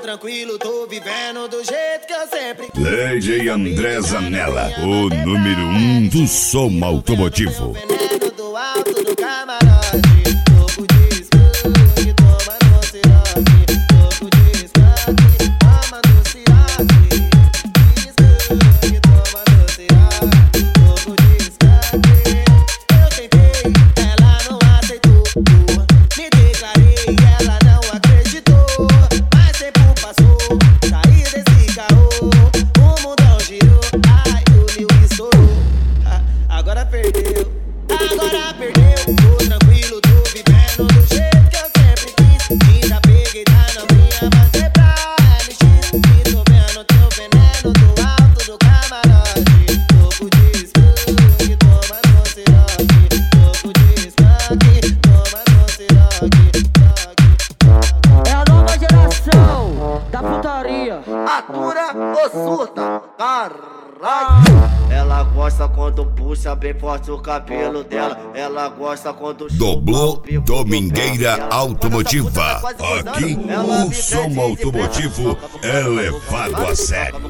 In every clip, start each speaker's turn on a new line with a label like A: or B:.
A: tranquilo, tô vivendo do jeito que eu sempre quis.
B: DJ André Zanella, o número 1 do som automotivo.
A: Veneno do alto do camarote, topo de skunk, toma no siroque, topo de skunk, toma no siroque, skunk, toma no siroque, topo de skunk. Eu tentei, ela não aceitou, me declarei, ela não acreditou, mas tempo passou, saí desse caô, o mundão girou, ai o Lil estourou, agora perdeu, tô tranquilo, tô vivendo do jeito que eu sempre quis, ainda peguei, tá na minha, bater pra LX, e tô vendo teu veneno do alto do camarote, topo de skunk, toma no siroque, topo de skunk, toma no siroque.
C: É a nova geração da putaria.
D: Atura ou surta? Caralho! Ela gosta quando puxa bem forte o cabelo dela. Ela gosta quando
B: Doblô Domingueira Automotiva. Aqui o som automotivo é levado a sério.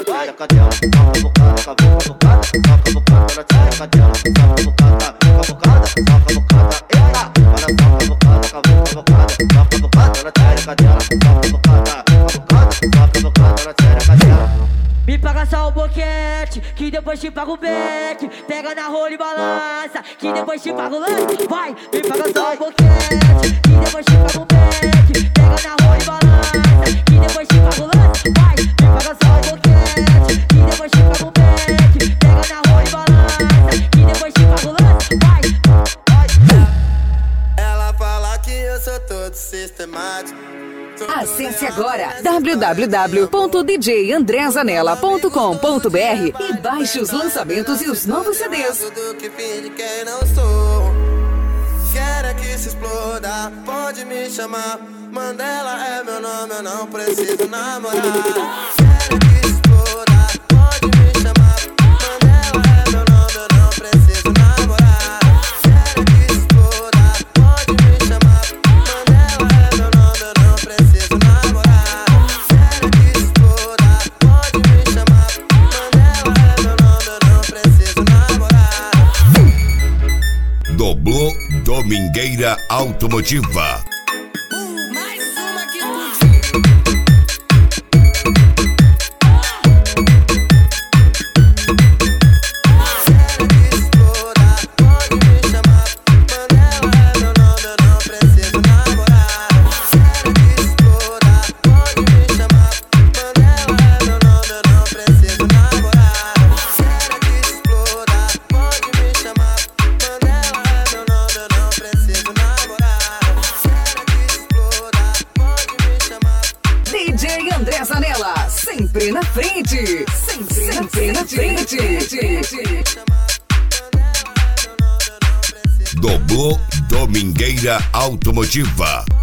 C: Me paga só o boquete, que depois te paga o beck. Pega na rola e balança, que depois te paga o lance. Vai, me paga só o boquete, que depois te paga o beck. Pega na rola e balança, que depois te paga o lance. Vai, me paga só o boquete, que depois te paga o beck. Pega na rola e balança, que depois te paga o lance. Vai.
A: Ela fala que eu sou todo sistemático.
E: Acesse agora www.djandrezanella.com.br e baixe os lançamentos e os novos CDs.
A: Tudo que finge quem não sou. Quero que se exploda, pode me chamar. Mandela é meu nome, eu não preciso namorar. Quero que se exploda, pode me chamar. Mandela é meu nome, eu não preciso namorar. Quero que se exploda, pode me chamar. Mandela é meu nome, eu não preciso namorar. Quero que se exploda, pode me chamar. Mandela é meu nome, eu não preciso namorar.
B: Doblô Domingueira Automotiva.
A: Mais uma que Quero que exploda, pode me chamar. Mandela é meu nome, eu não preciso namorar. Quero que exploda, pode me chamar. Mandela é meu nome, eu não preciso namorar. Quero que exploda, pode me chamar. Mandela é meu nome, eu não preciso namorar. Quero que exploda, pode me chamar.
E: DJ André Zanella, sempre na frente. Sempre na frente.
B: Doblô Domingueira Automotiva.